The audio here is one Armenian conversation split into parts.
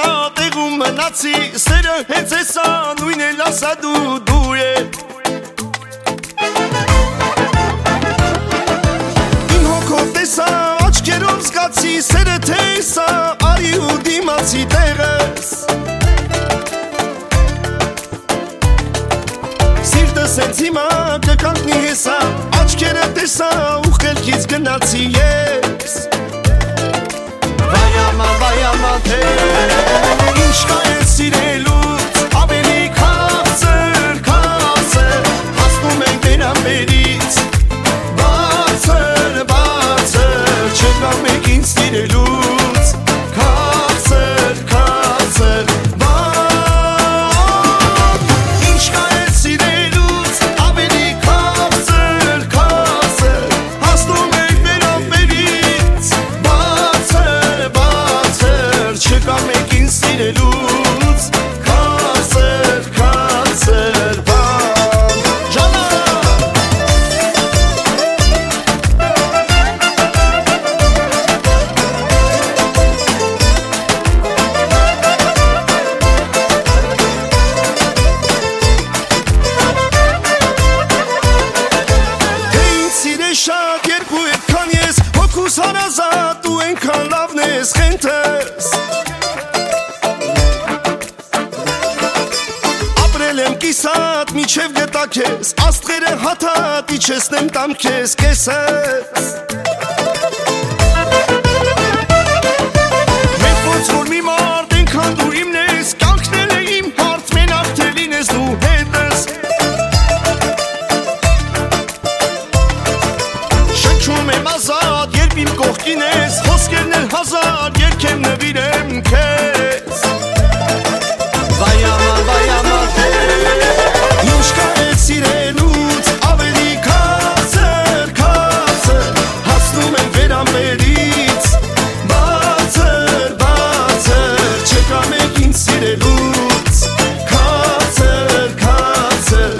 տեղում մնացի Սերը հենց էսա նույն էլ ասա դու է Իմ հոգով տեսա աչքերով զգացի Սերը թե էսա արի ու դիմացի տեղս Սիրտս հենց հիմա կկանգնի հեսա Աչքերը տեսա ու խելքից գնացի ես Վայամա թե Ինչ կա է սիրելուց Ավելի քաղցր Հասնում ենք վերամերից Բացր Չկա մեկ ինձ սիրելուց Քաղցր Ինչ կա է սիրելուց Ավելի քաղցր Հասնում ենք վերամերից Չկա մեկ ինձ սիրելուց Քաղցր բան Ջանա Թե ինձ սիրես շատ երկու այդքան ես Հոգուս հարազատ ու ենքան լավն ես խենթս Կիսատ միջև գետա քեզ Աստղերը հաթատ իջեսնեմ տամ քեզ կեսս Մեկ ոնց որ մի մարդ ենքան դու իմն ես Կյանքնել է իմ հարդ մենակ թե լինես դու հետս Շնչում եմ ազատ երբ իմ կողքին ես Խոսքերն էլ հազար երգեմ նվիրեմ քեզ Վայամա թե Ինչ կա է սիրելուց ավելի քաղցր Հասնում ենք վերամերից Բացր Չկա մեկ ինձ սիրելուց Քաղցր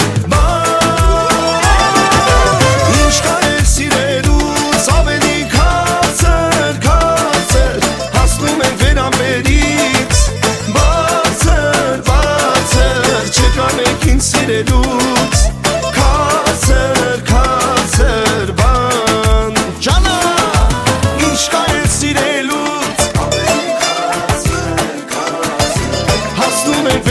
Ինչ կա է սիրելուց ավելի քաղցր Հասնում ենք վերամերից Չկա մեկ ինձ սիրելուց Քաղցր բան Ջանա Ինչ կա է սիրելուց Հասնում ենք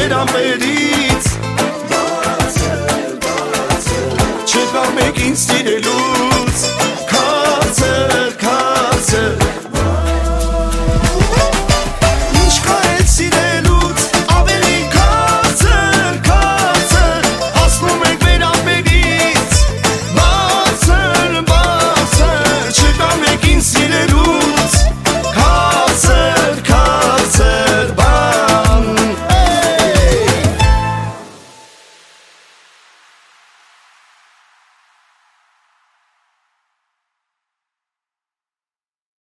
վերամերից Չկա մեկ ինձ սիրելուց